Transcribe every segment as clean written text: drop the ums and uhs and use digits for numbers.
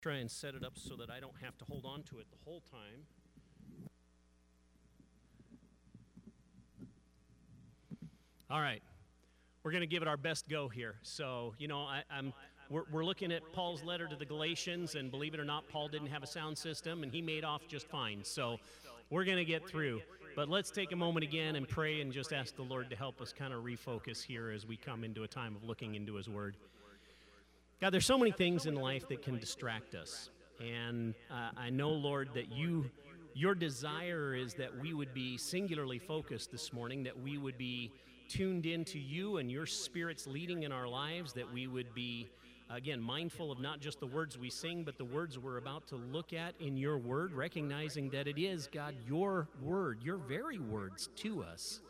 Try and set it up so that I don't have to hold on to it the whole time. All right, we're going to give it our best go here. So, we're looking at Paul's letter to the Galatians, and believe it or not, Paul didn't have a sound system, and he made off just fine. So we're going to get through. But let's take a moment again and pray and just ask the Lord to help us kind of refocus here as we come into a time of looking into His Word. God, there's so many things in life that can distract us. And I know, Lord, that your desire is that we would be singularly focused this morning, that we would be tuned into you and your Spirit's leading in our lives, that we would be, again, mindful of not just the words we sing, but the words we're about to look at in your word, recognizing that it is, God, your word, your very words to us.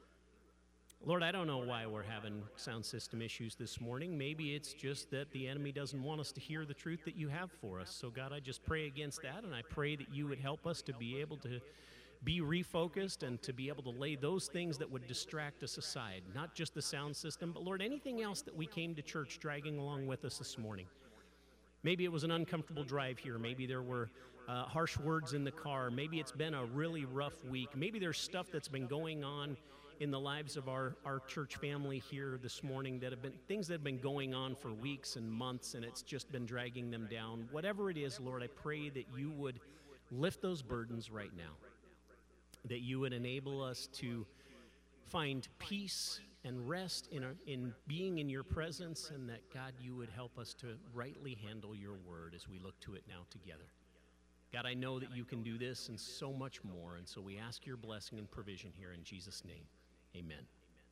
Lord, I don't know why we're having sound system issues this morning. Maybe it's just that the enemy doesn't want us to hear the truth that you have for us. So, God, I just pray against that, and I pray that you would help us to be able to be refocused and to be able to lay those things that would distract us aside, not just the sound system, but, Lord, anything else that we came to church dragging along with us this morning. Maybe it was an uncomfortable drive here. Maybe there were harsh words in the car. Maybe it's been a really rough week. Maybe there's stuff that's been going on in the lives of our church family here this morning that have been things that have been going on for weeks and months, and it's just been dragging them down. Whatever it is, Lord, I pray that you would lift those burdens right now, that you would enable us to find peace and rest in being in your presence, and that, God, you would help us to rightly handle your word as we look to it now together. God, I know that you can do this and so much more, and so we ask your blessing and provision here in Jesus' name. Amen.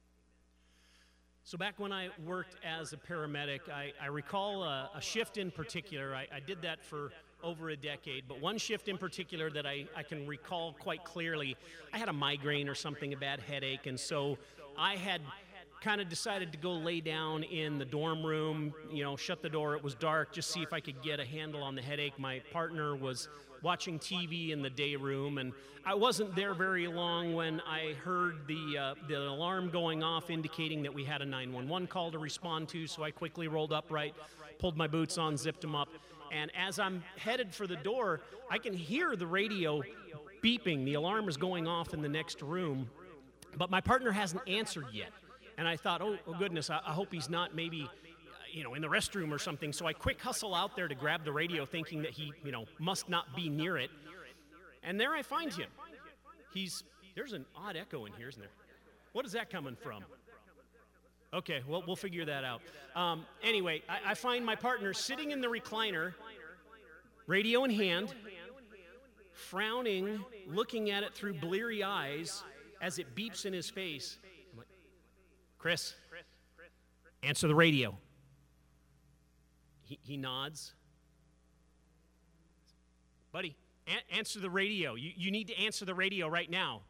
So back when I worked as a paramedic, I recall a shift in particular. I did that for over a decade, but one shift in particular that I can recall quite clearly, I had a migraine or something, a bad headache, and so I had kind of decided to go lay down in the dorm room, shut the door, it was dark, just see if I could get a handle on the headache. My partner was watching TV in the day room, and I wasn't there very long when I heard the alarm going off indicating that we had a 911 call to respond to, so I quickly rolled upright, pulled my boots on, zipped them up, and as I'm headed for the door, I can hear the radio beeping. The alarm is going off in the next room, but my partner hasn't answered yet. And I thought, oh goodness, I hope he's not maybe, in the restroom or something. So I quick hustle out there to grab the radio, thinking that he, must not be near it. And there I find him. There's an odd echo in here, isn't there? What is that coming from? Okay, well, we'll figure that out. Anyway, I find my partner sitting in the recliner, radio in hand, frowning, looking at it through bleary eyes as it beeps in his face. I'm like, Chris, answer the radio. He nods. Buddy, answer the radio. You need to answer the radio right now.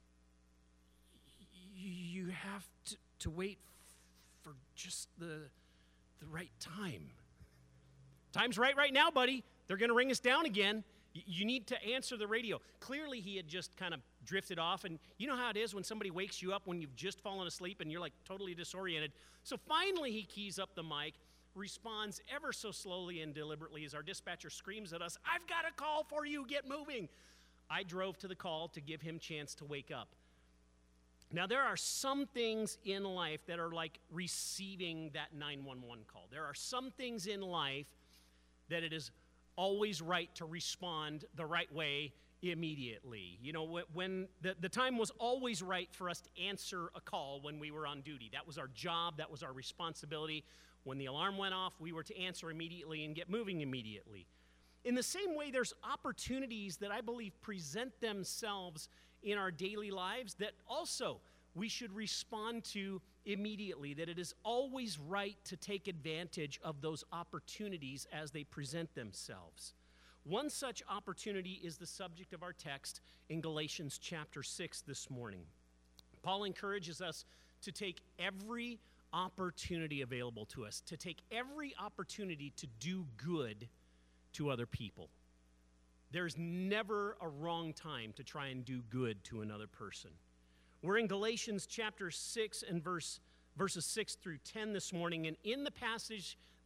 You have to wait for just the right time. Time's right now, buddy. They're going to ring us down again. You need to answer the radio. Clearly, he had just kind of drifted off, and you know how it is when somebody wakes you up when you've just fallen asleep and you're like totally disoriented. So finally, he keys up the mic, responds ever so slowly and deliberately as our dispatcher screams at us, "I've got a call for you, get moving." I drove to the call to give him a chance to wake up. Now, there are some things in life that are like receiving that 911 call. There are some things in life that it is always right to respond the right way immediately. When the time was always right for us to answer a call when we were on duty. That was our job, that was our responsibility. When the alarm went off, we were to answer immediately and get moving immediately. In the same way, there's opportunities that I believe present themselves in our daily lives that also we should respond to immediately, that it is always right to take advantage of those opportunities as they present themselves. One such opportunity is the subject of our text in Galatians chapter 6 this morning. Paul encourages us to take every opportunity available to us, to take every opportunity to do good to other people. There's never a wrong time to try and do good to another person. We're in Galatians chapter 6 and verses 6 through 10 this morning, and in the passage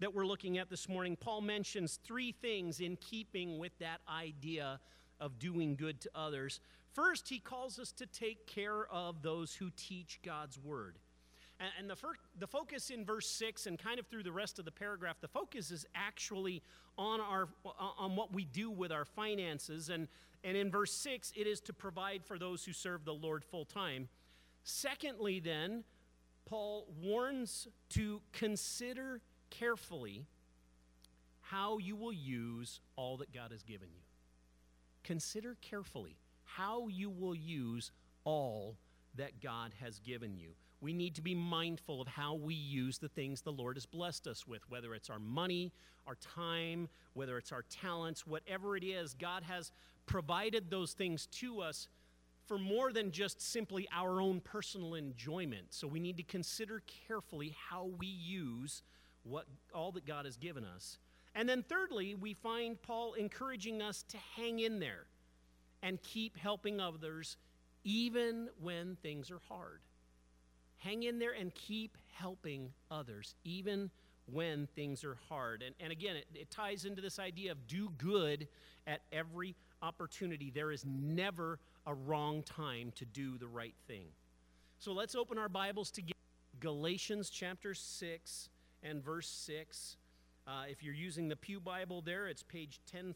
that we're looking at this morning, Paul mentions three things in keeping with that idea of doing good to others. First, he calls us to take care of those who teach God's word. And the focus in verse 6 and kind of through the rest of the paragraph, the focus is actually on what we do with our finances. And in verse 6, it is to provide for those who serve the Lord full time. Secondly, then, Paul warns to consider carefully how you will use all that God has given you. Consider carefully how you will use all that God has given you. We need to be mindful of how we use the things the Lord has blessed us with, whether it's our money, our time, whether it's our talents, whatever it is. God has provided those things to us for more than just simply our own personal enjoyment. So we need to consider carefully how we use all that God has given us. And then thirdly, we find Paul encouraging us to hang in there and keep helping others even when things are hard. Hang in there and keep helping others even when things are hard. And again, it ties into this idea of do good at every opportunity. There is never a wrong time to do the right thing. So let's open our Bibles to Galatians chapter 6 and verse 6. If you're using the Pew Bible there, it's page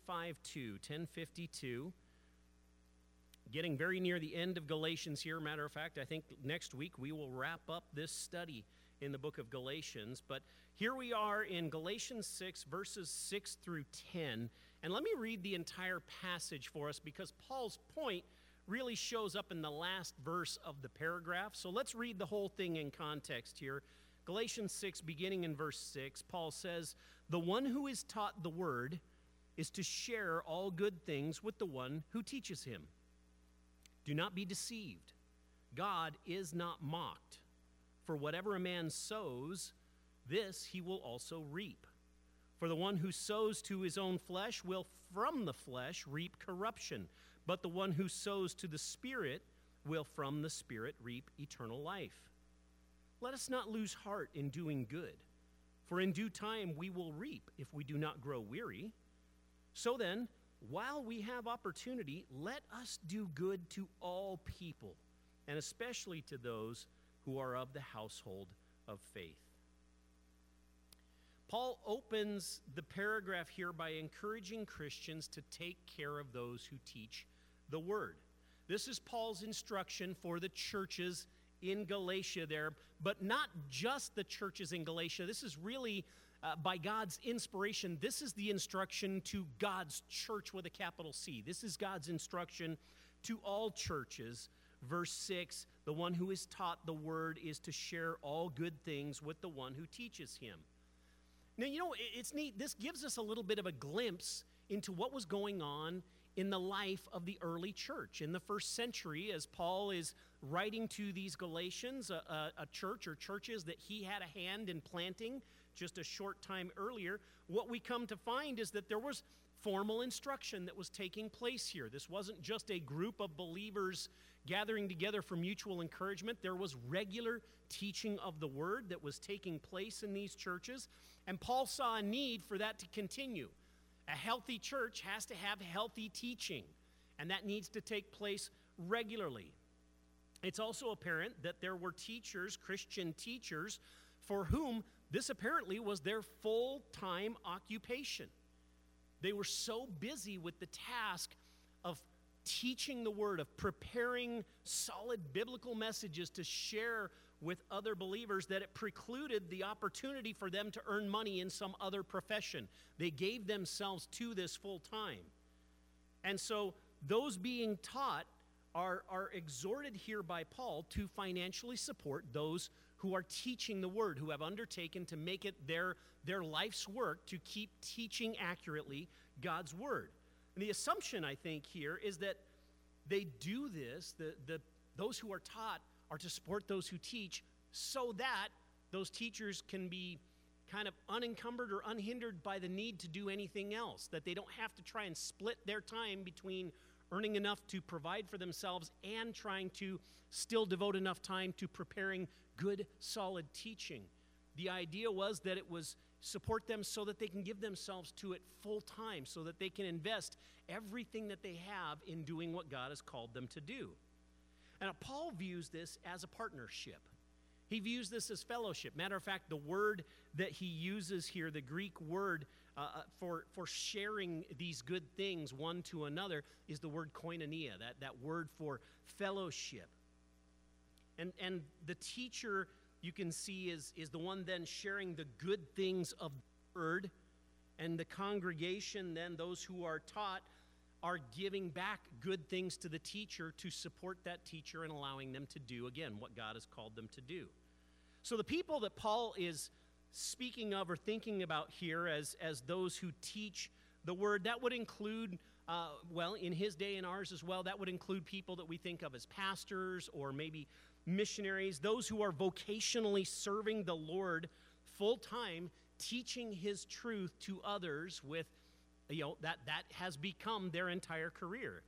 1052. Getting very near the end of Galatians here. Matter of fact, I think next week we will wrap up this study in the book of Galatians. But here we are in Galatians 6, verses 6 through 10. And let me read the entire passage for us because Paul's point really shows up in the last verse of the paragraph. So let's read the whole thing in context here. Galatians 6, beginning in verse 6, Paul says, "The one who is taught the word is to share all good things with the one who teaches him. Do not be deceived. God is not mocked. For whatever a man sows, this he will also reap. For the one who sows to his own flesh will from the flesh reap corruption, but the one who sows to the Spirit will from the Spirit reap eternal life. Let us not lose heart in doing good, for in due time we will reap if we do not grow weary. So then, while we have opportunity, let us do good to all people, and especially to those who are of the household of faith." Paul opens the paragraph here by encouraging Christians to take care of those who teach the word. This is Paul's instruction for the churches in Galatia there, but not just the churches in Galatia. This is really by God's inspiration, this is the instruction to God's church with a capital C. This is God's instruction to all churches. Verse 6, the one who is taught the word is to share all good things with the one who teaches him. Now, you know, it's neat. This gives us a little bit of a glimpse into what was going on in the life of the early church in the first century as Paul is writing to these Galatians, a church or churches that he had a hand in planting just a short time earlier. What we come to find is that there was formal instruction that was taking place here. This wasn't just a group of believers gathering together for mutual encouragement. There was regular teaching of the word that was taking place in these churches, and Paul saw a need for that to continue. A healthy church has to have healthy teaching, and that needs to take place regularly. It's also apparent that there were teachers, Christian teachers, for whom this apparently was their full-time occupation. They were so busy with the task of teaching the word, of preparing solid biblical messages to share with other believers, that it precluded the opportunity for them to earn money in some other profession. They gave themselves to this full time. And so those being taught are exhorted here by Paul to financially support those who are teaching the word, who have undertaken to make it their life's work to keep teaching accurately God's word. And the assumption, I think, here is that they do this, those who are taught are to support those who teach, so that those teachers can be kind of unencumbered or unhindered by the need to do anything else, that they don't have to try and split their time between earning enough to provide for themselves and trying to still devote enough time to preparing good, solid teaching. The idea was that it was support them so that they can give themselves to it full time, so that they can invest everything that they have in doing what God has called them to do. And Paul views this as a partnership. He views this as fellowship. Matter of fact, the word that he uses here, the Greek word for sharing these good things one to another, is the word koinonia, that word for fellowship. And the teacher, you can see, is the one then sharing the good things of the word, and the congregation, then those who are taught, are giving back good things to the teacher to support that teacher and allowing them to do, again, what God has called them to do. So the people that Paul is speaking of or thinking about here as those who teach the word, that would include, in his day and ours as well, that would include people that we think of as pastors or maybe missionaries, those who are vocationally serving the Lord full-time, teaching his truth to others with, that has become their entire career.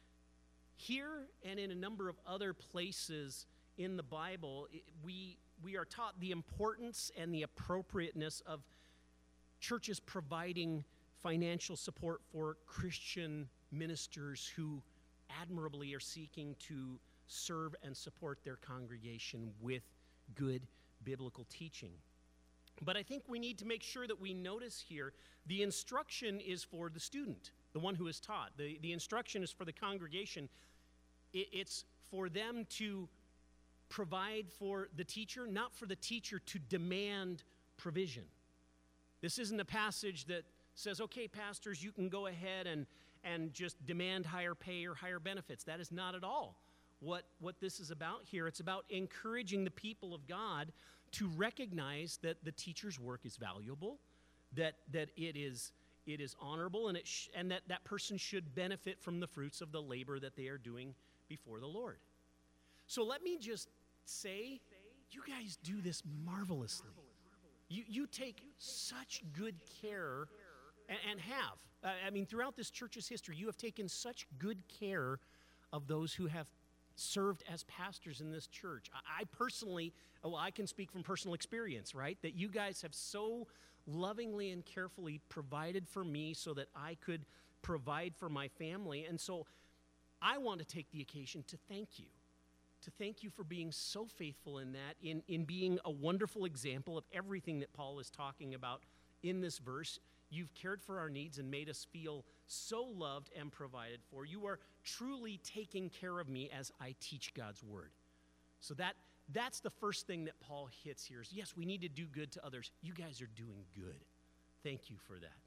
Here and in a number of other places in the Bible, we are taught the importance and the appropriateness of churches providing financial support for Christian ministers who admirably are seeking to serve and support their congregation with good biblical teaching. But I think we need to make sure that we notice here the instruction is for the student, the one who is taught. The instruction is for the congregation. It's for them to provide for the teacher, not for the teacher to demand provision. This isn't a passage that says, okay, pastors, you can go ahead and just demand higher pay or higher benefits. That is not at all what this is about here. It's about encouraging the people of God to recognize that the teacher's work is valuable, that it is honorable, and that person should benefit from the fruits of the labor that they are doing before the Lord. So let me just say, you guys do this marvelously. You take such good care, and have. Throughout this church's history, you have taken such good care of those who have served as pastors in this church. I personally, I can speak from personal experience, right? That you guys have so lovingly and carefully provided for me so that I could provide for my family. And so I want to take the occasion to thank you. To thank you for being so faithful in that, in being a wonderful example of everything that Paul is talking about in this verse. You've cared for our needs and made us feel so loved and provided for. You are truly taking care of me as I teach God's word. So that's the first thing that Paul hits here is, yes, we need to do good to others. You guys are doing good. Thank you for that.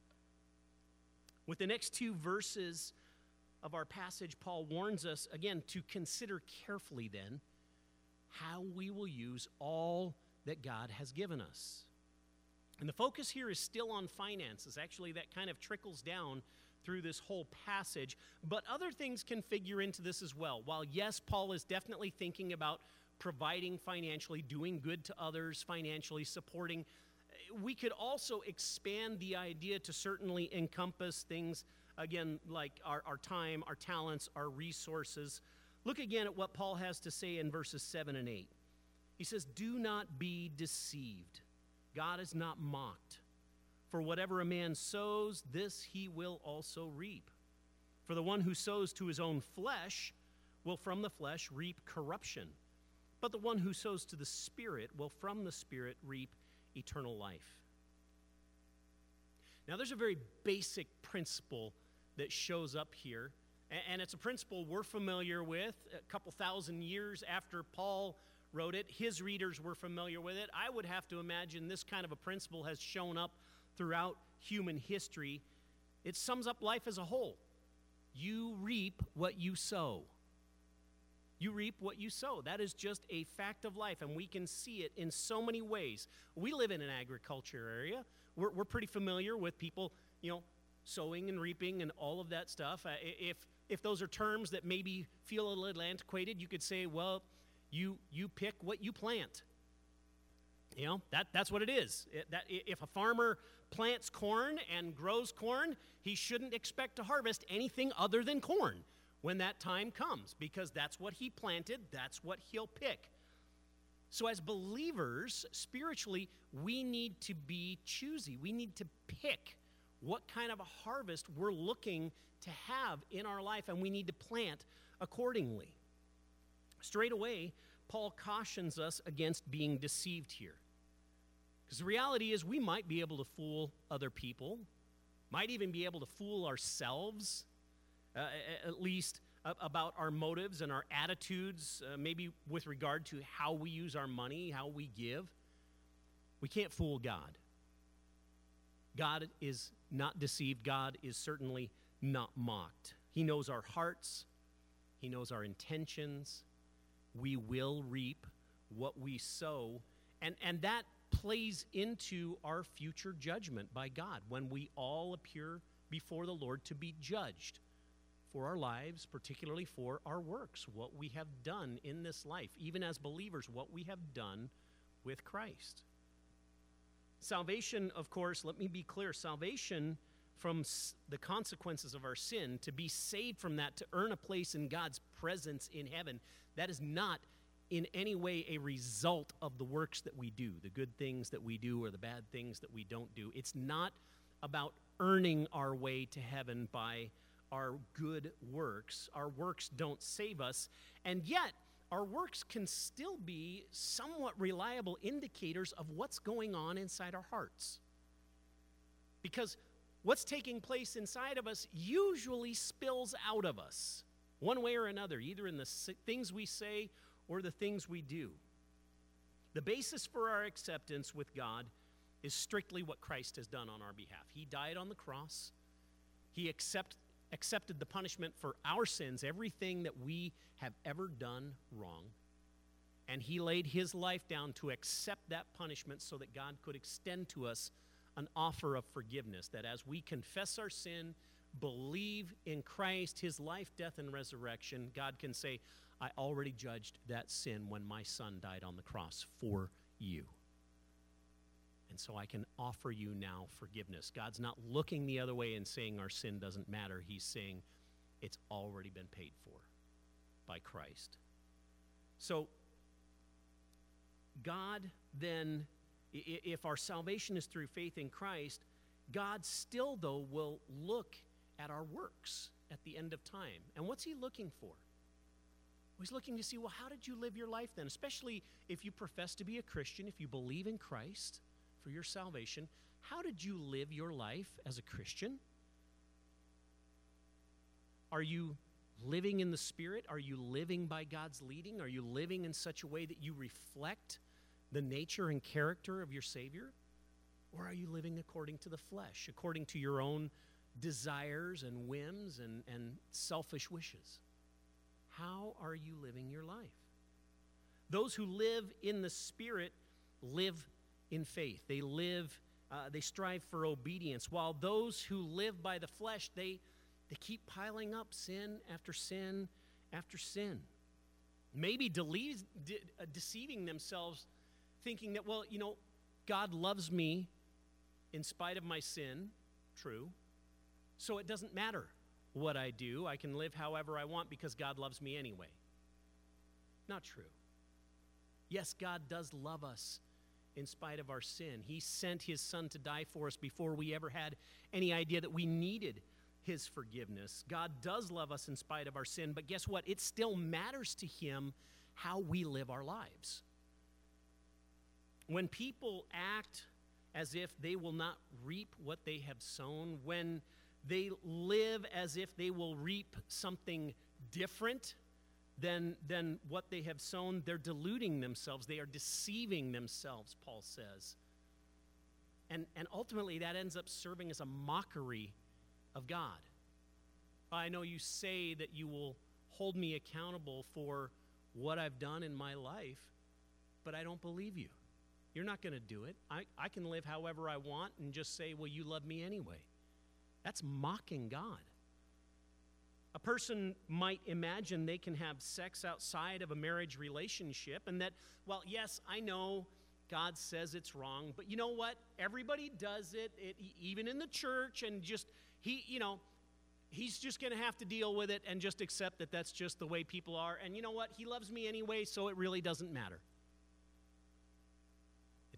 With the next two verses of our passage, Paul warns us, again, to consider carefully then how we will use all that God has given us. And the focus here is still on finances. Actually, that kind of trickles down through this whole passage. But other things can figure into this as well. While, yes, Paul is definitely thinking about providing financially, doing good to others financially, supporting, we could also expand the idea to certainly encompass things, again, like our time, our talents, our resources. Look again at what Paul has to say in verses 7 and 8. He says, "Do not be deceived. God is not mocked. For whatever a man sows, this he will also reap. For the one who sows to his own flesh will from the flesh reap corruption. But the one who sows to the Spirit will from the Spirit reap eternal life." Now, there's a very basic principle that shows up here, and it's a principle we're familiar with. A couple thousand years after Paul wrote it, his readers were familiar with it. I would have to imagine this kind of a principle has shown up throughout human history. It sums up life as a whole. You reap what you sow. You reap what you sow. That is just a fact of life, and we can see it in so many ways. We live in an agriculture area. We're pretty familiar with people, sowing and reaping and all of that stuff. If those are terms that maybe feel a little antiquated, you could say, well, you pick what you plant. That's what it is. If a farmer plants corn and grows corn, he shouldn't expect to harvest anything other than corn when that time comes, because that's what he planted, that's what he'll pick. So as believers, spiritually, we need to be choosy. We need to pick what kind of a harvest we're looking to have in our life, and we need to plant accordingly. Straight away, Paul cautions us against being deceived here. Because the reality is we might be able to fool other people, might even be able to fool ourselves, at least about our motives and our attitudes, maybe with regard to how we use our money, how we give. We can't fool God. God is not deceived. God is certainly not mocked. He knows our hearts. He knows our intentions. We will reap what we sow. And that plays into our future judgment by God when we all appear before the Lord to be judged for our lives, particularly for our works, what we have done in this life, even as believers, what we have done with Christ. Salvation, of course, let me be clear, salvation from the consequences of our sin, to be saved from that, to earn a place in God's presence in heaven, that is not in any way a result of the works that we do, the good things that we do or the bad things that we don't do. It's not about earning our way to heaven by our good works. Our works don't save us, and yet our works can still be somewhat reliable indicators of what's going on inside our hearts. Because what's taking place inside of us usually spills out of us, one way or another, either in the things we say or the things we do. The basis for our acceptance with God is strictly what Christ has done on our behalf. He died on the cross. He accepted the punishment for our sins, everything that we have ever done wrong. And he laid his life down to accept that punishment so that God could extend to us an offer of forgiveness, that as we confess our sin, believe in Christ, his life, death, and resurrection, God can say, I already judged that sin when my son died on the cross for you. And so I can offer you now forgiveness. God's not looking the other way and saying our sin doesn't matter. He's saying it's already been paid for by Christ. So God then, if our salvation is through faith in Christ, God still, though, will look at our works at the end of time. And what's he looking for? He's looking to see, well, how did you live your life then? Especially if you profess to be a Christian, if you believe in Christ for your salvation, how did you live your life as a Christian? Are you living in the Spirit? Are you living by God's leading? Are you living in such a way that you reflect the nature and character of your Savior? Or are you living according to the flesh, according to your own desires and whims and selfish wishes? How are you living your life? Those who live in the Spirit live in faith. They strive for obedience, while those who live by the flesh, they keep piling up sin after sin after sin. Maybe deceiving themselves, thinking that, well, God loves me in spite of my sin, true, so it doesn't matter what I do. I can live however I want because God loves me anyway. Not true. Yes, God does love us in spite of our sin. He sent his son to die for us before we ever had any idea that we needed his forgiveness. God does love us in spite of our sin, but guess what? It still matters to him how we live our lives. When people act as if they will not reap what they have sown, when they live as if they will reap something different than what they have sown, they're deluding themselves. They are deceiving themselves, Paul says. And ultimately, that ends up serving as a mockery of God. I know you say that you will hold me accountable for what I've done in my life, but I don't believe you. You're not going to do it. I can live however I want and just say, well, you love me anyway. That's mocking God. A person might imagine they can have sex outside of a marriage relationship and that, well, yes, I know God says it's wrong, but you know what? Everybody does it even in the church, and just, he's just going to have to deal with it and just accept that that's just the way people are. And you know what? He loves me anyway, so it really doesn't matter.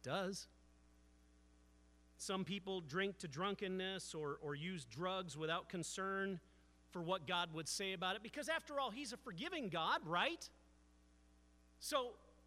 It does. Some people drink to drunkenness or use drugs without concern for what God would say about it, because after all, He's a forgiving God, right? So,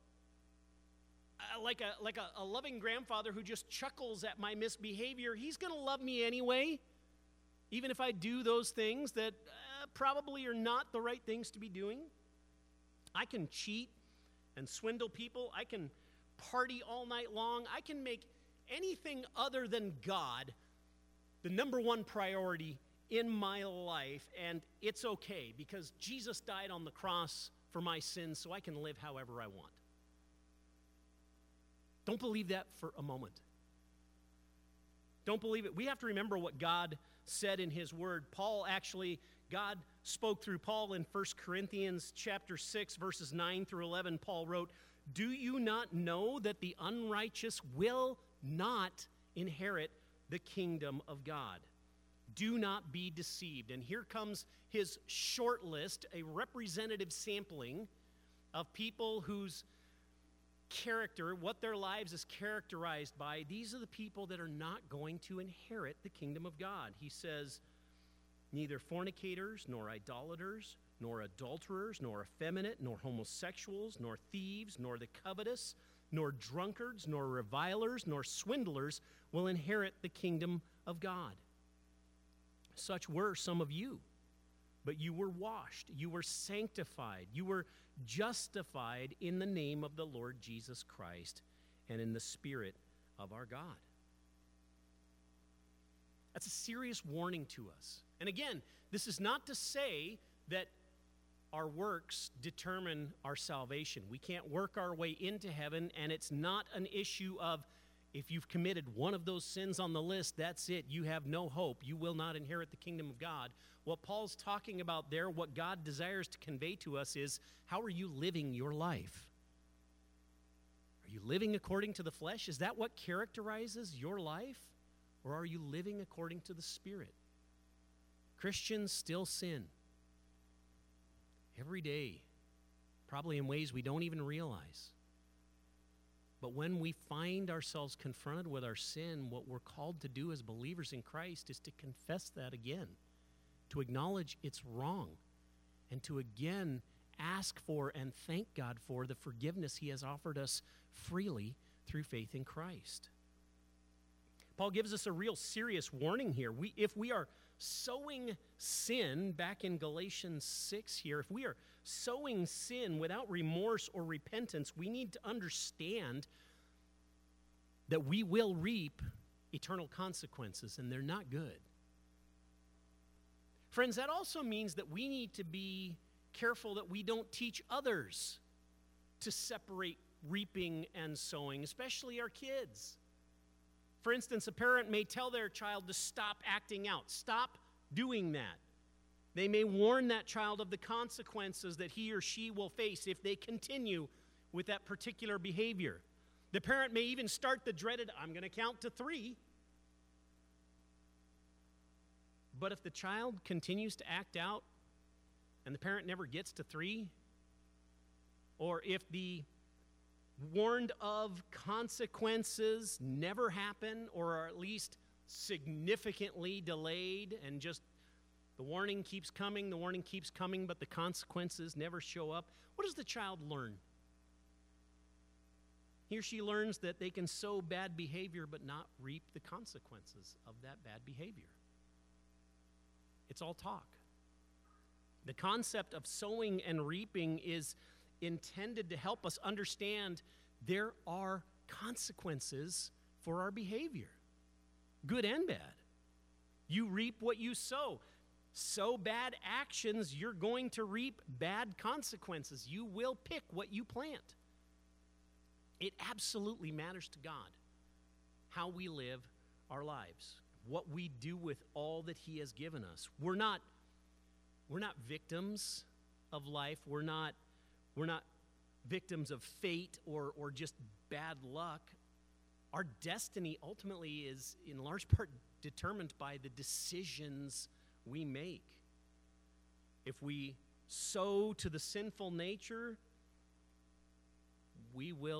like a loving grandfather who just chuckles at my misbehavior, He's going to love me anyway, even if I do those things that probably are not the right things to be doing. I can cheat and swindle people. I can party all night long. I can make anything other than God the number one priority in my life, and it's okay because Jesus died on the cross for my sins so I can live however I want. Don't believe that for a moment. Don't believe it. We have to remember what God said in His Word. God spoke through Paul in 1 Corinthians chapter 6, verses 9 through 11. Paul wrote, "Do you not know that the unrighteous will not inherit the kingdom of God? Do not be deceived." And here comes his short list, a representative sampling of people whose character, what their lives is characterized by. These are the people that are not going to inherit the kingdom of God. He says, neither fornicators, nor idolaters, nor adulterers, nor effeminate, nor homosexuals, nor thieves, nor the covetous, nor drunkards, nor revilers, nor swindlers will inherit the kingdom of God. Such were some of you, but you were washed, you were sanctified, you were justified in the name of the Lord Jesus Christ and in the Spirit of our God. That's a serious warning to us. And again, this is not to say that our works determine our salvation. We can't work our way into heaven, and it's not an issue of if you've committed one of those sins on the list, that's it. You have no hope. You will not inherit the kingdom of God. What Paul's talking about there, what God desires to convey to us is, how are you living your life? Are you living according to the flesh? Is that what characterizes your life? Or are you living according to the Spirit? Christians still sin every day, probably in ways we don't even realize. But when we find ourselves confronted with our sin, what we're called to do as believers in Christ is to confess that again, to acknowledge it's wrong, and to again ask for and thank God for the forgiveness He has offered us freely through faith in Christ. Paul gives us a real serious warning here. If we are sowing sin, back in Galatians 6 here, if we are sowing sin without remorse or repentance, we need to understand that we will reap eternal consequences, and they're not good. Friends, that also means that we need to be careful that we don't teach others to separate reaping and sowing, especially our kids. For instance, a parent may tell their child to stop acting out, stop doing that. They may warn that child of the consequences that he or she will face if they continue with that particular behavior. The parent may even start the dreaded, I'm going to count to 3. But if the child continues to act out and the parent never gets to 3, or if the warned of consequences never happen, or are at least significantly delayed, and just the warning keeps coming, but the consequences never show up, what does the child learn? He or she learns that they can sow bad behavior but not reap the consequences of that bad behavior. It's all talk. The concept of sowing and reaping is intended to help us understand there are consequences for our behavior, good and bad. You reap what you sow. Sow bad actions, you're going to reap bad consequences. You will pick what you plant. It absolutely matters to God how we live our lives, what we do with all that He has given us. We're not victims of life. We're not victims of fate or just bad luck. Our destiny ultimately is in large part determined by the decisions we make. If we sow to the sinful nature, we will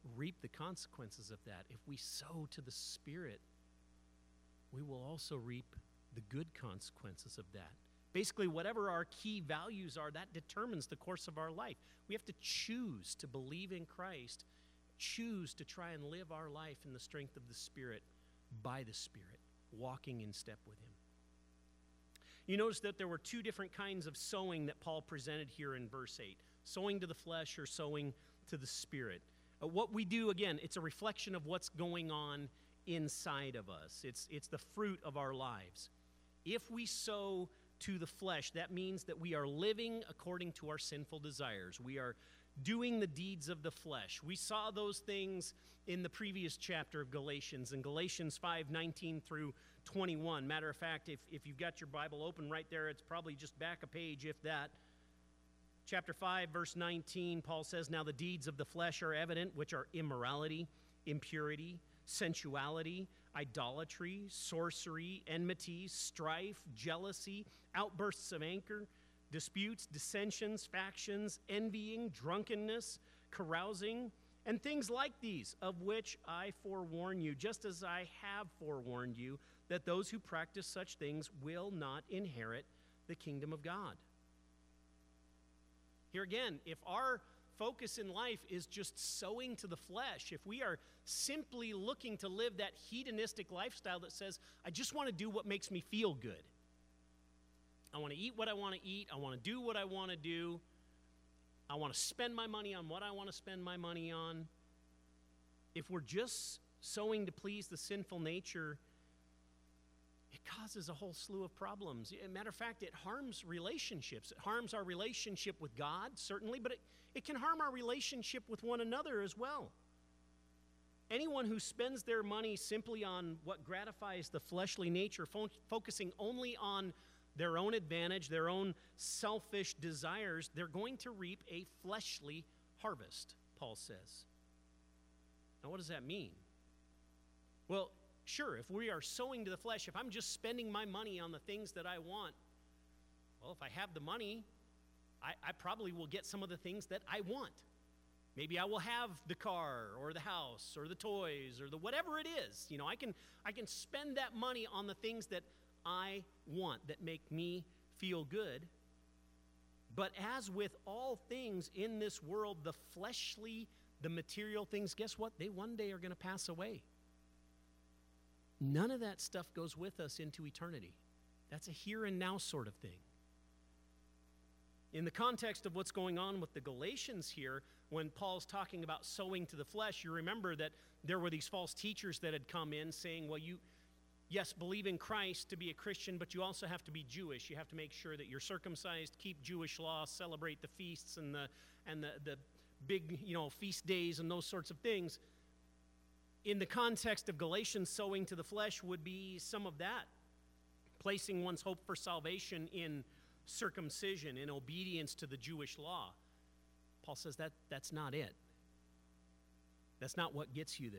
reap the consequences of that. If we sow to the Spirit, we will also reap the good consequences of that. Basically, whatever our key values are, that determines the course of our life. We have to choose to believe in Christ, choose to try and live our life in the strength of the Spirit, by the Spirit, walking in step with Him. You notice that there were two different kinds of sowing that Paul presented here in verse 8. Sowing to the flesh or sowing to the Spirit. What we do, again, it's a reflection of what's going on inside of us. It's the fruit of our lives. If we sow to the flesh, that means that we are living according to our sinful desires. We are doing the deeds of the flesh. We saw those things in the previous chapter of Galatians, in Galatians 5:19 through 21. Matter of fact, if you've got your Bible open right there, it's probably just back a page, if that. Chapter 5, verse 19, Paul says, "Now the deeds of the flesh are evident, which are immorality, impurity, sensuality, idolatry, sorcery, enmity, strife, jealousy, outbursts of anger, disputes, dissensions, factions, envying, drunkenness, carousing, and things like these, of which I forewarn you, just as I have forewarned you, that those who practice such things will not inherit the kingdom of God." Here again, if our focus in life is just sowing to the flesh, if we are simply looking to live that hedonistic lifestyle that says, I just want to do what makes me feel good. I want to eat what I want to eat. I want to do what I want to do. I want to spend my money on what I want to spend my money on. If we're just sowing to please the sinful nature, it causes a whole slew of problems. As a matter of fact, it harms relationships. It harms our relationship with God, certainly, but it can harm our relationship with one another as well. Anyone who spends their money simply on what gratifies the fleshly nature, focusing only on their own advantage, their own selfish desires, they're going to reap a fleshly harvest, Paul says. Now, what does that mean? Well, sure, if we are sowing to the flesh, if I'm just spending my money on the things that I want, well, if I have the money, I probably will get some of the things that I want. Maybe I will have the car or the house or the toys or the whatever it is. You know, I can spend that money on the things that I want, that make me feel good. But as with all things in this world, the fleshly, the material things, guess what? They one day are going to pass away. None of that stuff goes with us into eternity. That's a here and now sort of thing. In the context of what's going on with the Galatians here, when Paul's talking about sowing to the flesh, you remember that there were these false teachers that had come in saying, well, you, yes, believe in Christ to be a Christian, but you also have to be Jewish. You have to make sure that you're circumcised, keep Jewish law, celebrate the feasts and the big, feast days and those sorts of things. In the context of Galatians, sowing to the flesh would be some of that, placing one's hope for salvation in circumcision, in obedience to the Jewish law. Paul says that's not it. That's not what gets you there.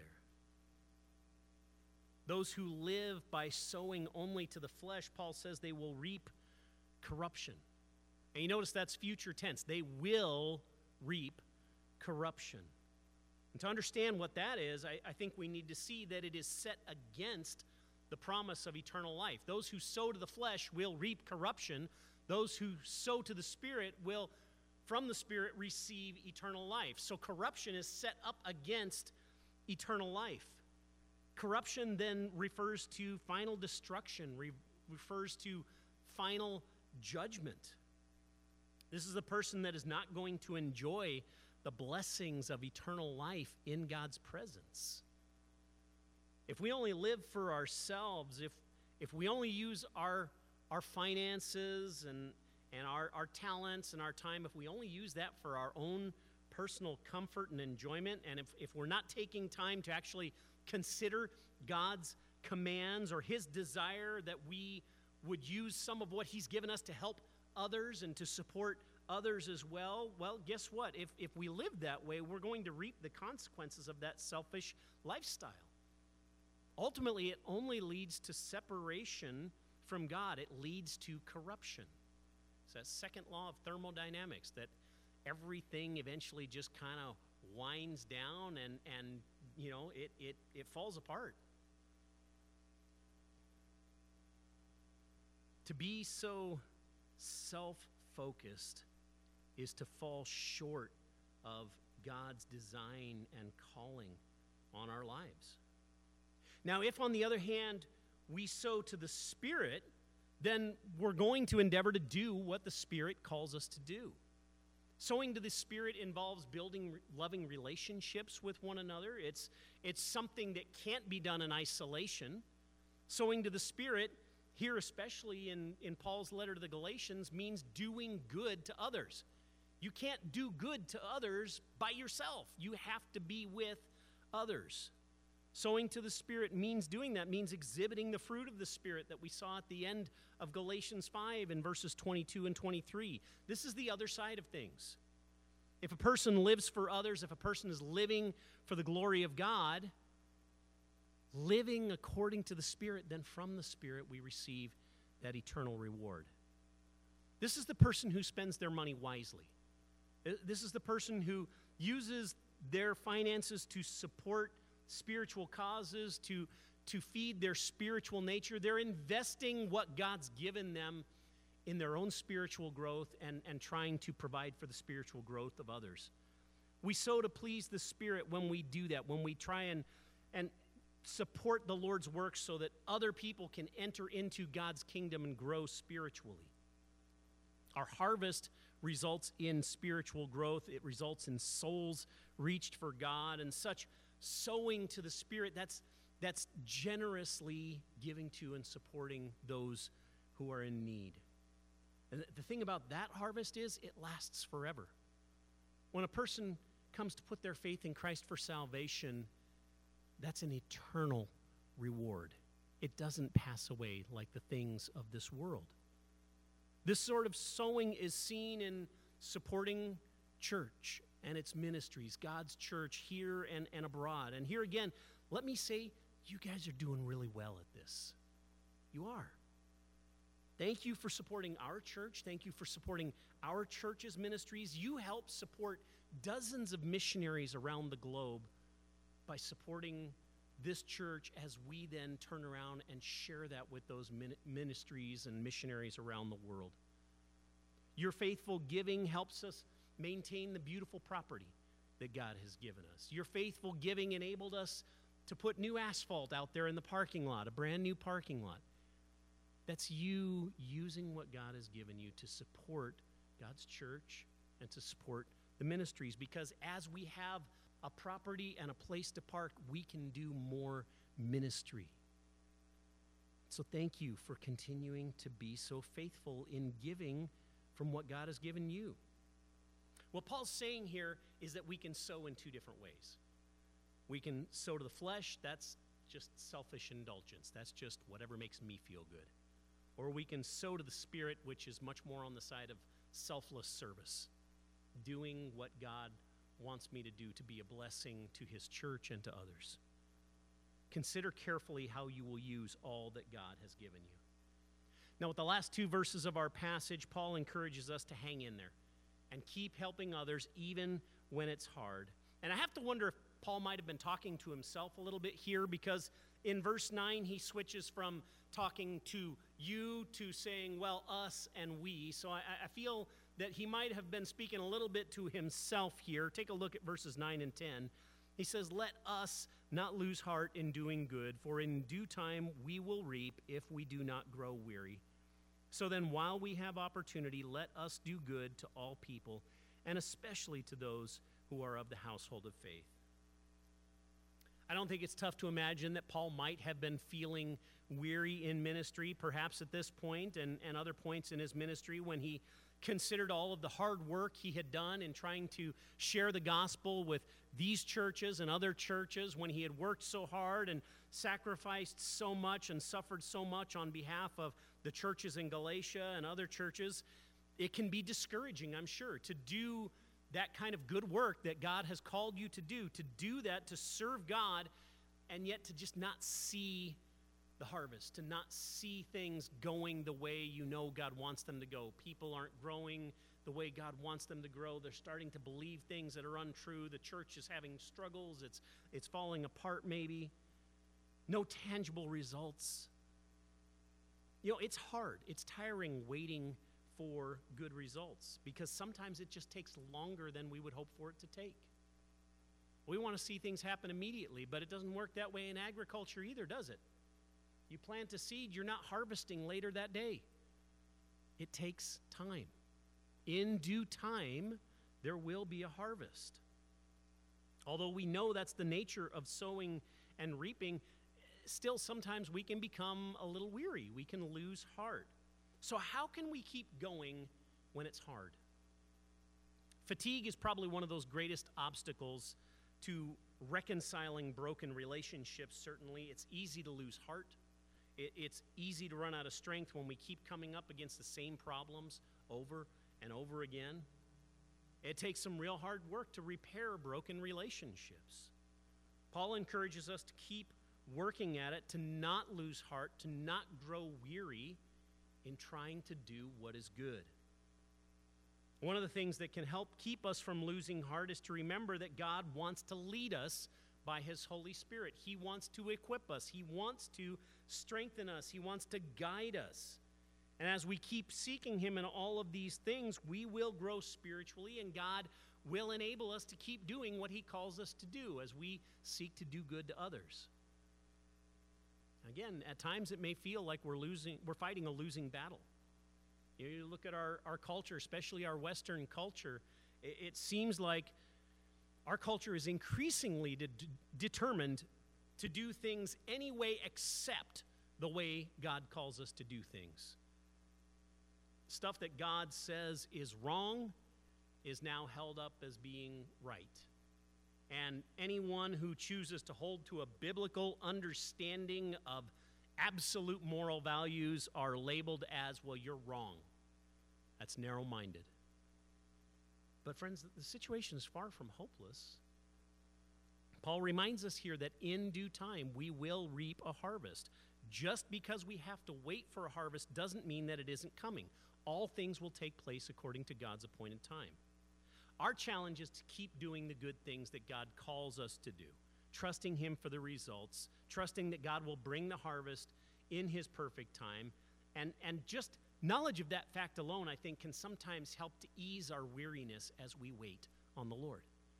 Those who live by sowing only to the flesh, Paul says they will reap corruption. And you notice that's future tense. They will reap corruption. And to understand what that is, I think we need to see that it is set against the promise of eternal life. Those who sow to the flesh will reap corruption. Those who sow to the Spirit will, from the Spirit, receive eternal life. So corruption is set up against eternal life. Corruption then refers to final destruction, refers to final judgment. This is a person that is not going to enjoy the blessings of eternal life in God's presence. If we only live for ourselves, if we only use our finances and our talents and our time, if we only use that for our own personal comfort and enjoyment, and if we're not taking time to actually consider God's commands or His desire that we would use some of what He's given us to help others and to support others as well, well, guess what? If we live that way, we're going to reap the consequences of that selfish lifestyle. Ultimately, it only leads to separation from God. It leads to corruption. It's that second law of thermodynamics, that everything eventually just kind of winds down and you know, it falls apart. To be so self-focused is to fall short of God's design and calling on our lives. Now, if on the other hand, we sow to the Spirit, then we're going to endeavor to do what the Spirit calls us to do. Sowing to the Spirit involves building loving relationships with one another. It's something that can't be done in isolation. Sowing to the Spirit, here especially in Paul's letter to the Galatians, means doing good to others. You can't do good to others by yourself. You have to be with others. Sowing to the Spirit means doing that, means exhibiting the fruit of the Spirit that we saw at the end of Galatians 5 in verses 22 and 23. This is the other side of things. If a person lives for others, if a person is living for the glory of God, living according to the Spirit, then from the Spirit we receive that eternal reward. This is the person who spends their money wisely. This is the person who uses their finances to support spiritual causes, to feed their spiritual nature. They're investing what God's given them in their own spiritual growth and trying to provide for the spiritual growth of others. We sow to please the Spirit when we do that, when we try and support the Lord's work so that other people can enter into God's kingdom and grow spiritually. Our harvest results in spiritual growth. It results in souls reached for God, and such sowing to the Spirit, that's generously giving to and supporting those who are in need. And the thing about that harvest is it lasts forever. When a person comes to put their faith in Christ for salvation, that's an eternal reward. It doesn't pass away like the things of this world. This sort of sowing is seen in supporting church and its ministries, God's church here and abroad. And here again, let me say, you guys are doing really well at this. You are. Thank you for supporting our church. Thank you for supporting our church's ministries. You help support dozens of missionaries around the globe by supporting this church as we then turn around and share that with those ministries and missionaries around the world. Your faithful giving helps us maintain the beautiful property that God has given us. Your faithful giving enabled us to put new asphalt out there in the parking lot, a brand new parking lot. That's you using what God has given you to support God's church and to support the ministries, because as we have a property and a place to park, we can do more ministry. So thank you for continuing to be so faithful in giving from what God has given you. What Paul's saying here is that we can sow in two different ways. We can sow to the flesh, that's just selfish indulgence. That's just whatever makes me feel good. Or we can sow to the Spirit, which is much more on the side of selfless service, doing what God wants me to do to be a blessing to his church and to others. Consider carefully how you will use all that God has given you. Now, with the last two verses of our passage, Paul encourages us to hang in there and keep helping others even when it's hard. And I have to wonder if Paul might have been talking to himself a little bit here, because in verse 9 he switches from talking to you to saying, well, us and we. So I feel that he might have been speaking a little bit to himself here. Take a look at verses 9 and 10. He says, let us not lose heart in doing good, for in due time we will reap if we do not grow weary. So then, while we have opportunity, let us do good to all people, and especially to those who are of the household of faith. I don't think it's tough to imagine that Paul might have been feeling weary in ministry, perhaps at this point and other points in his ministry, when he considered all of the hard work he had done in trying to share the gospel with these churches and other churches, when he had worked so hard and sacrificed so much and suffered so much on behalf of the churches in Galatia and other churches. It can be discouraging, I'm sure, to do that kind of good work that God has called you to do that, to serve God, and yet to just not see the harvest, to not see things going the way you know God wants them to go. People aren't growing the way God wants them to grow. They're starting to believe things that are untrue. The church is having struggles. It's falling apart maybe. No tangible results. You know, it's hard. It's tiring waiting for good results because sometimes it just takes longer than we would hope for it to take. We want to see things happen immediately, but it doesn't work that way in agriculture either, does it? You plant a seed, you're not harvesting later that day. It takes time. In due time, there will be a harvest. Although we know that's the nature of sowing and reaping, still sometimes we can become a little weary. We can lose heart. So how can we keep going when it's hard? Fatigue is probably one of those greatest obstacles to reconciling broken relationships, certainly. It's easy to lose heart. It's easy to run out of strength when we keep coming up against the same problems over and over again. It takes some real hard work to repair broken relationships. Paul encourages us to keep working at it, to not lose heart, to not grow weary in trying to do what is good. One of the things that can help keep us from losing heart is to remember that God wants to lead us by His Holy Spirit. He wants to equip us. He wants to strengthen us. He wants to guide us. And as we keep seeking Him in all of these things, we will grow spiritually, and God will enable us to keep doing what He calls us to do as we seek to do good to others. Again, at times it may feel like we're fighting a losing battle. You look at our culture, especially our Western culture, it seems like our culture is increasingly determined to do things any way except the way God calls us to do things. Stuff that God says is wrong is now held up as being right. And anyone who chooses to hold to a biblical understanding of absolute moral values are labeled as, well, you're wrong. That's narrow-minded. But friends, the situation is far from hopeless. Paul reminds us here that in due time we will reap a harvest. Just because we have to wait for a harvest doesn't mean that it isn't coming. All things will take place according to God's appointed time. Our challenge is to keep doing the good things that God calls us to do, trusting Him for the results, trusting that God will bring the harvest in His perfect time, and just knowledge of that fact alone, I think, can sometimes help to ease our weariness as we wait on the Lord.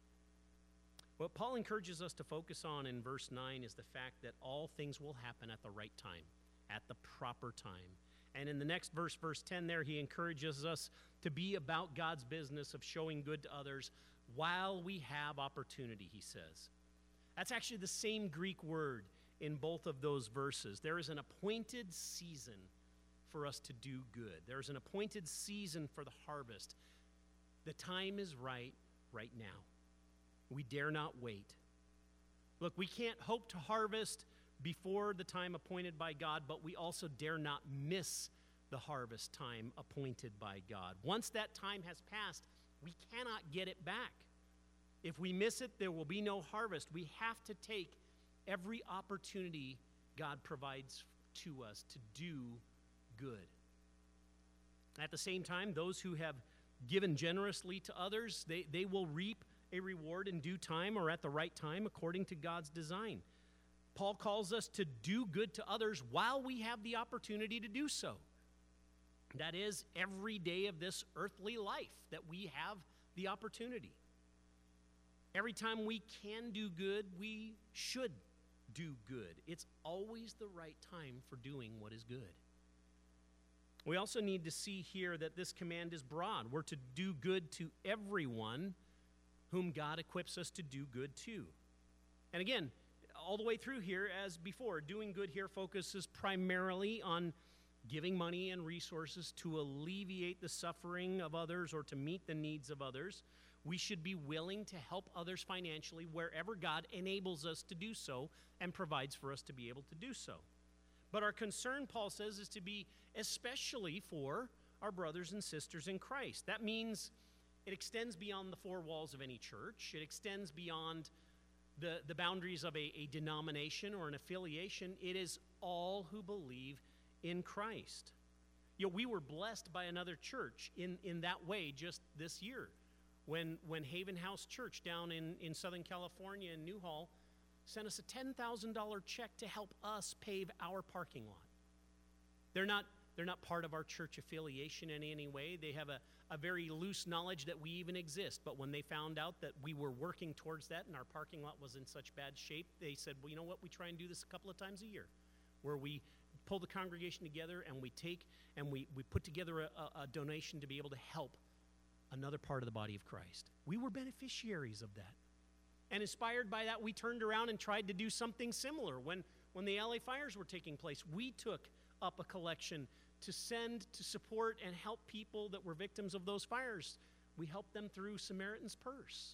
What Paul encourages us to focus on in verse 9 is the fact that all things will happen at the right time, at the proper time. And in the next verse, verse 10 there, he encourages us to be about God's business of showing good to others while we have opportunity, he says. That's actually the same Greek word in both of those verses. There is an appointed season for us to do good. There's an appointed season for the harvest. The time is right now. We dare not wait. Look, we can't hope to harvest before the time appointed by God, but we also dare not miss the harvest time appointed by God. Once that time has passed, we cannot get it back. If we miss it, there will be no harvest. We have to take every opportunity God provides to us to do good. At the same time, those who have given generously to others, they will reap a reward in due time or at the right time according to God's design. Paul calls us to do good to others while we have the opportunity to do so. That is, every day of this earthly life that we have the opportunity. Every time we can do good, we should do good. It's always the right time for doing what is good. We also need to see here that this command is broad. We're to do good to everyone whom God equips us to do good to. And again, all the way through here, as before, doing good here focuses primarily on giving money and resources to alleviate the suffering of others or to meet the needs of others. We should be willing to help others financially wherever God enables us to do so and provides for us to be able to do so. But our concern, Paul says, is to be especially for our brothers and sisters in Christ. That means it extends beyond the four walls of any church. It extends beyond the boundaries of a denomination or an affiliation. It is all who believe in Christ. You know, we were blessed by another church in that way just this year when Haven House Church down in Southern California in Newhall sent us a $10,000 check to help us pave our parking lot. They're not part of our church affiliation in any way. They have a very loose knowledge that we even exist. But when they found out that we were working towards that and our parking lot was in such bad shape, they said, well, you know what? We try and do this a couple of times a year where we pull the congregation together and we put together a donation to be able to help another part of the body of Christ. We were beneficiaries of that. And inspired by that, we turned around and tried to do something similar. When the LA fires were taking place, we took up a collection to send to support and help people that were victims of those fires. We helped them through Samaritan's Purse.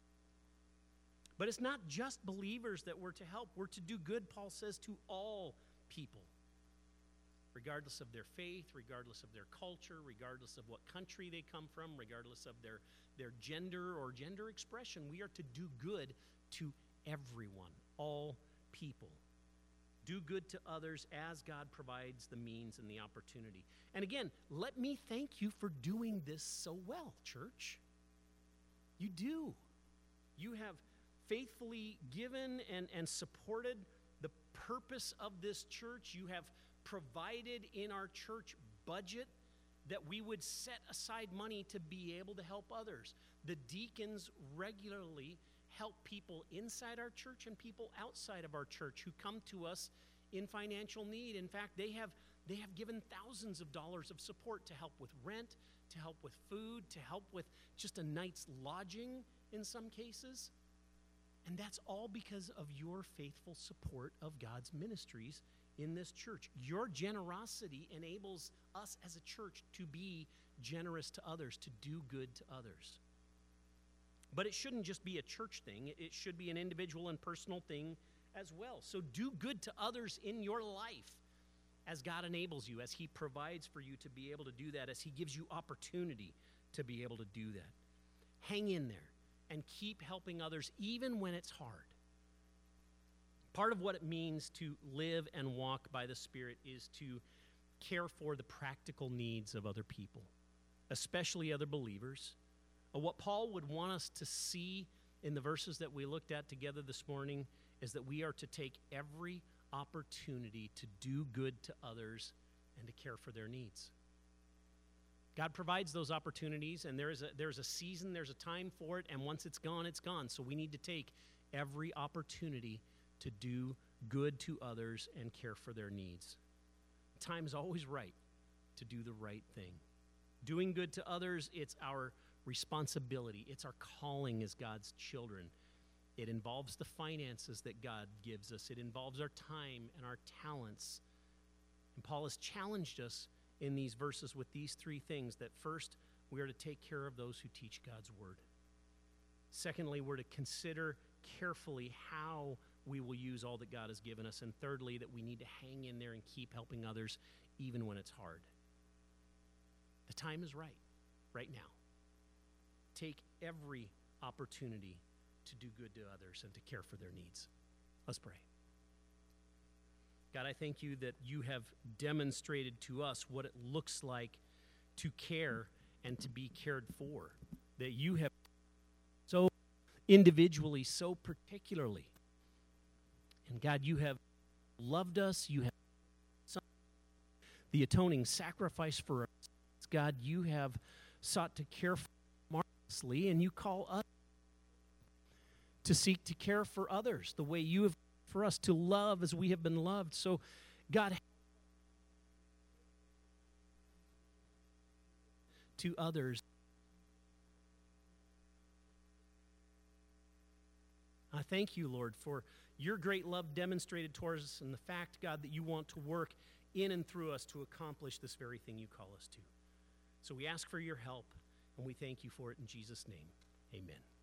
But it's not just believers that we're to help. We're to do good, Paul says, to all people, regardless of their faith, regardless of their culture, regardless of what country they come from, regardless of their gender or gender expression. We are to do good to everyone, all people. Do good to others as God provides the means and the opportunity. And again, let me thank you for doing this so well, church. You do. You have faithfully given and supported the purpose of this church. You have provided in our church budget that we would set aside money to be able to help others. The deacons regularly help people inside our church and people outside of our church who come to us in financial need. In fact, they have given thousands of dollars of support to help with rent, to help with food, to help with just a night's lodging in some cases. And that's all because of your faithful support of God's ministries in this church. Your generosity enables us as a church to be generous to others, to do good to others. But it shouldn't just be a church thing. It should be an individual and personal thing as well. So do good to others in your life as God enables you, as He provides for you to be able to do that, as He gives you opportunity to be able to do that. Hang in there and keep helping others even when it's hard. Part of what it means to live and walk by the Spirit is to care for the practical needs of other people, especially other believers. What Paul would want us to see in the verses that we looked at together this morning is that we are to take every opportunity to do good to others and to care for their needs. God provides those opportunities, and there's a season, there's a time for it, and once it's gone, it's gone. So we need to take every opportunity to do good to others and care for their needs. Time is always right to do the right thing. Doing good to others, it's our responsibility. It's our calling as God's children. It involves the finances that God gives us. It involves our time and our talents. And Paul has challenged us in these verses with these three things: that first, we are to take care of those who teach God's word. Secondly, we're to consider carefully how we will use all that God has given us. And thirdly, that we need to hang in there and keep helping others even when it's hard. The time is right now. Take every opportunity to do good to others and to care for their needs. Let's pray. God, I thank you that you have demonstrated to us what it looks like to care and to be cared for. That you have so individually, so particularly. And God, you have loved us. You have the atoning sacrifice for us. God, you have sought to care for us marvelously, and you call us to seek to care for others the way you have for us, to love as we have been loved. So, God, to others. I thank you, Lord, for your great love demonstrated towards us and the fact, God, that you want to work in and through us to accomplish this very thing you call us to. So we ask for your help, and we thank you for it in Jesus' name. Amen.